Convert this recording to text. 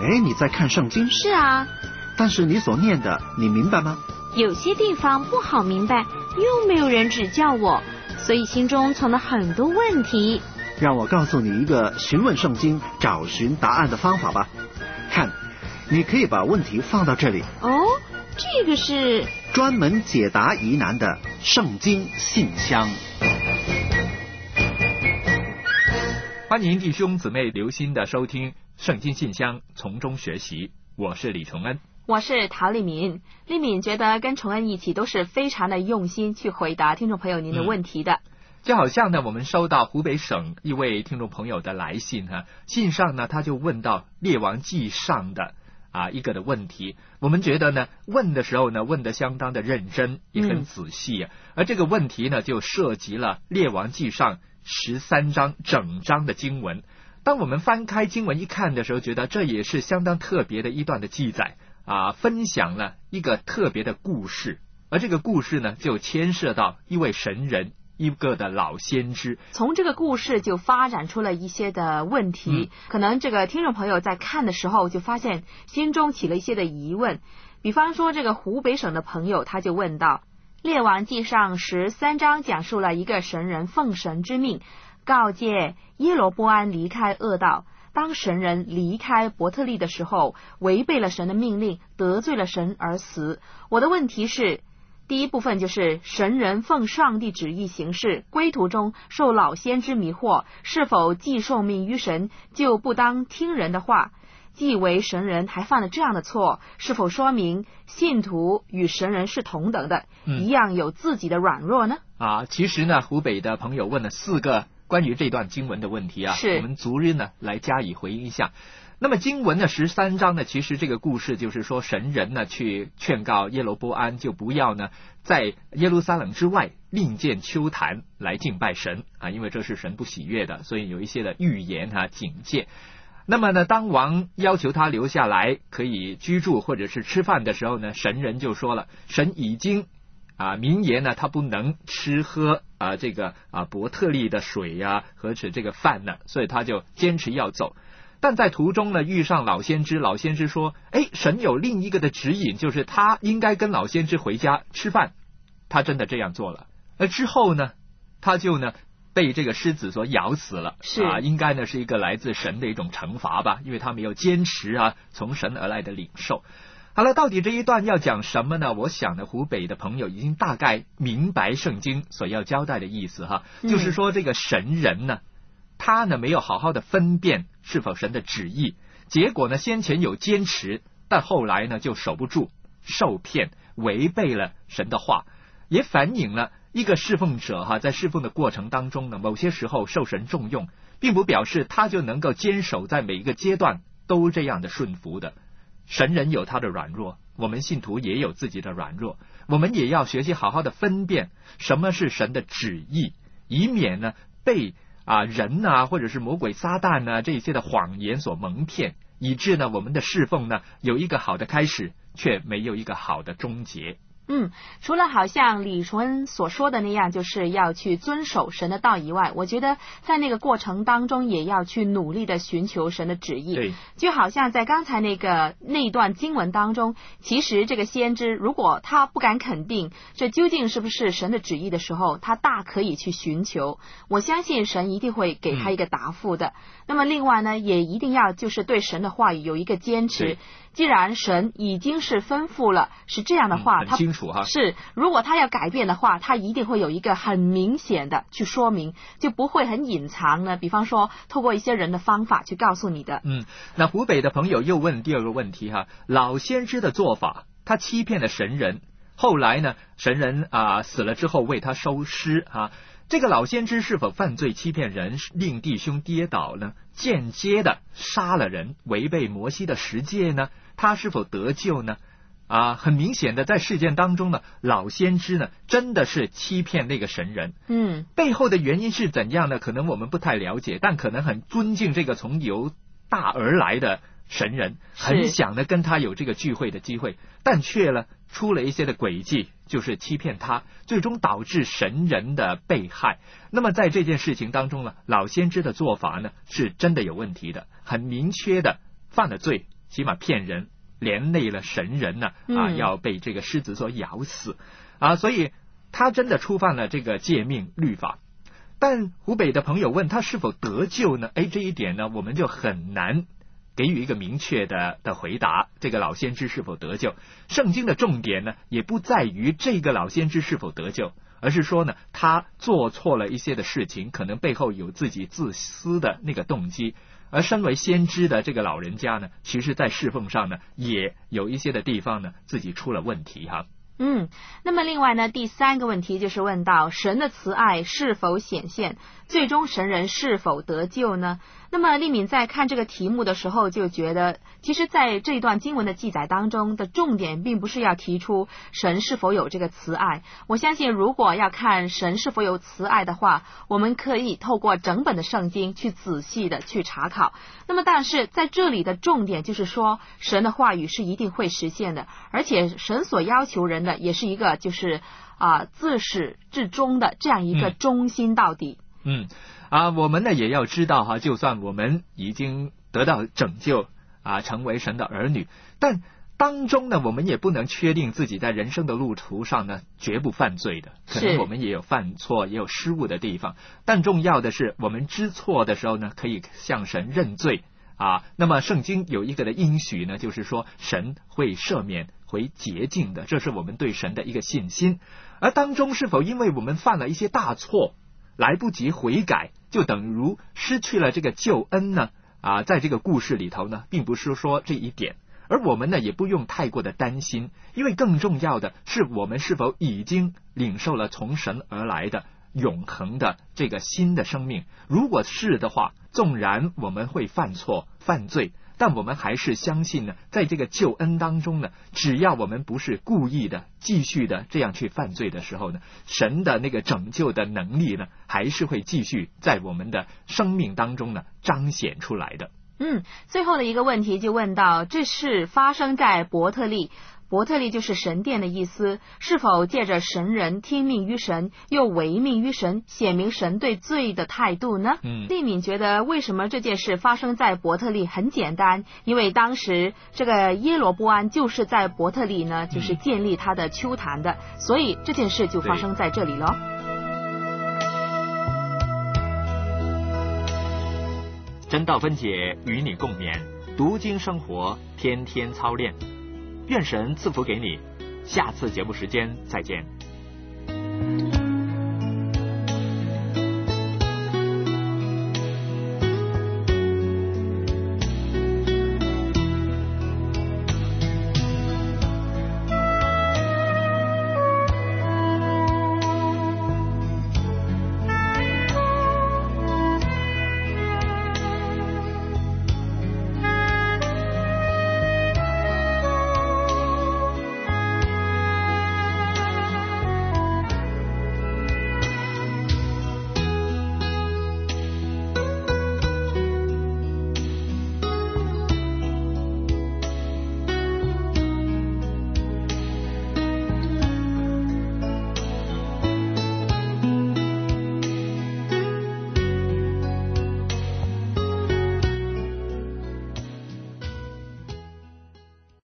哎，你在看圣经？ 是啊。 但是你所念的，你明白吗？ 有些地方不好明白，又没有人指教我，所以心中存了很多问题。 让我告诉你一个询问圣经、找寻答案的方法吧。看，你可以把问题放到这里。 哦，这个是专门解答疑难的圣经信箱。 欢迎弟兄姊妹留心的收听圣经信箱，从中学习。我是李崇恩， 我是陶丽敏。丽敏觉得跟崇恩一起都是非常的用心去回答听众朋友您的问题的。 就好像呢，我们收到湖北省一位听众朋友的来信哈，信上呢他就问到列王记上的一个的问题，我们觉得呢问的时候呢问得相当的认真，也很仔细而这个问题呢就涉及了列王记上13章整章的经文。当我们翻开经文一看的时候，觉得这也是相当特别的一段的记载分享了一个特别的故事，而这个故事呢就牵涉到一位神人，一个的老先知。 从这个故事就发展出了一些的问题，可能这个听众朋友在看的时候就发现心中起了一些的疑问。比方说这个湖北省的朋友他就问到，列王记上13章讲述了一个神人奉神之命告诫耶罗波安离开恶道，当神人离开伯特利的时候，违背了神的命令，得罪了神而死。我的问题是，第一部分就是神人奉上帝旨意行事，归途中受老先知迷惑，是否既受命于神，就不当听人的话？既为神人还犯了这样的错，是否说明信徒与神人是同等的，一样有自己的软弱呢？ 其实呢，湖北的朋友问了4个关于这段经文的问题我们逐日呢来加以回应一下。那么经文的13章呢，其实这个故事就是说神人呢去劝告耶罗波安，就不要呢在耶路撒冷之外另建丘坛来敬拜神因为这是神不喜悦的，所以有一些的预言警戒。那么呢，当王要求他留下来可以居住或者是吃饭的时候呢，神人就说了，神已经明言呢他不能吃喝这个伯特利的水和吃这个饭呢，所以他就坚持要走。但在途中呢遇上老先知，老先知说神有另一个的指引，就是他应该跟老先知回家吃饭，他真的这样做了。而之后呢他就呢被这个狮子所咬死了，应该呢是一个来自神的一种惩罚吧，因为他没有坚持从神而来的领受。好了，到底这一段要讲什么呢？我想呢湖北的朋友已经大概明白圣经所要交代的意思就是说这个神人呢他呢没有好好的分辨是否神的旨意，结果呢先前有坚持，但后来呢就守不住，受骗，违背了神的话，也反映了一个侍奉者在侍奉的过程当中呢，某些时候受神重用，并不表示他就能够坚守在每一个阶段都这样的顺服的。神人有他的软弱，我们信徒也有自己的软弱，我们也要学习好好的分辨什么是神的旨意，以免呢被人或者是魔鬼撒旦这些的谎言所蒙骗，以致呢我们的侍奉呢有一个好的开始，却没有一个好的终结。 除了好像李崇恩所说的那样，就是要去遵守神的道以外，我觉得在那个过程当中也要去努力的寻求神的旨意。 对， 就好像在刚才那段经文当中，其实这个先知如果他不敢肯定这究竟是不是神的旨意的时候，他大可以去寻求，我相信神一定会给他一个答复的。那么另外呢，也一定要就是对神的话语有一个坚持。既然神已经是吩咐了是这样的话， 很清楚是如果他要改变的话，他一定会有一个很明显的去说明，就不会很隐藏呢，比方说透过一些人的方法去告诉你的。 那湖北的朋友又问第二个问题老先知的做法，他欺骗了神人，后来呢神人死了之后为他收尸这个老先知是否犯罪欺骗人，令弟兄跌倒呢？间接的杀了人，违背摩西的十诫呢？他是否得救呢？很明显的在事件当中呢，老先知呢真的是欺骗那个神人。背后的原因是怎样呢？可能我们不太了解，但可能很尊敬这个从犹大而来的神人，很想呢跟他有这个聚会的机会，但却呢出了一些的诡计，就是欺骗他，最终导致神人的被害。那么在这件事情当中呢，老先知的做法呢是真的有问题的，很明确的犯了罪， 起码骗人，连累了神人呢要被这个狮子所咬死所以他真的触犯了这个诫命律法。但湖北的朋友问他是否得救呢？这一点呢，我们就很难给予一个明确的回答。这个老先知是否得救？圣经的重点呢，也不在于这个老先知是否得救，而是说呢，他做错了一些的事情，可能背后有自己自私的那个动机。而身为先知的这个老人家呢，其实在侍奉上呢，也有一些的地方呢，自己出了问题哈。 那么另外呢，第3个问题就是问到神的慈爱是否显现，最终神人是否得救呢？那么丽敏在看这个题目的时候就觉得，其实在这一段经文的记载当中的重点并不是要提出神是否有这个慈爱。我相信如果要看神是否有慈爱的话，我们可以透过整本的圣经去仔细的去查考。那么但是在这里的重点就是说，神的话语是一定会实现的，而且神所要求人的也是一个就是自始至终的这样一个忠心到底。 我们呢也要知道哈，就算我们已经得到拯救成为神的儿女，但当中呢，我们也不能确定自己在人生的路途上呢绝不犯罪的，可能我们也有犯错，也有失误的地方。但重要的是，我们知错的时候呢，可以向神认罪那么圣经有一个的应许呢，就是说神会赦免，会洁净的，这是我们对神的一个信心。而当中是否因为我们犯了一些大错，来不及悔改，就等如失去了这个救恩呢？在这个故事里头呢，并不是说这一点。而我们呢，也不用太过的担心，因为更重要的是我们是否已经领受了从神而来的永恒的这个新的生命。如果是的话，纵然我们会犯错犯罪，但我们还是相信呢，在这个救恩当中呢，只要我们不是故意的继续的这样去犯罪的时候呢，神的那个拯救的能力呢，还是会继续在我们的生命当中呢彰显出来的。 最后的一个问题就问到，这是发生在伯特利，伯特利就是神殿的意思，是否借着神人听命于神，又违命于神，显明神对罪的态度呢？丽敏觉得为什么这件事发生在伯特利很简单，因为当时这个耶罗波安就是在伯特利呢，就是建立他的丘坛的，所以这件事就发生在这里了。 真道分解与你共勉，读经生活，天天操练。愿神赐福给你，下次节目时间再见。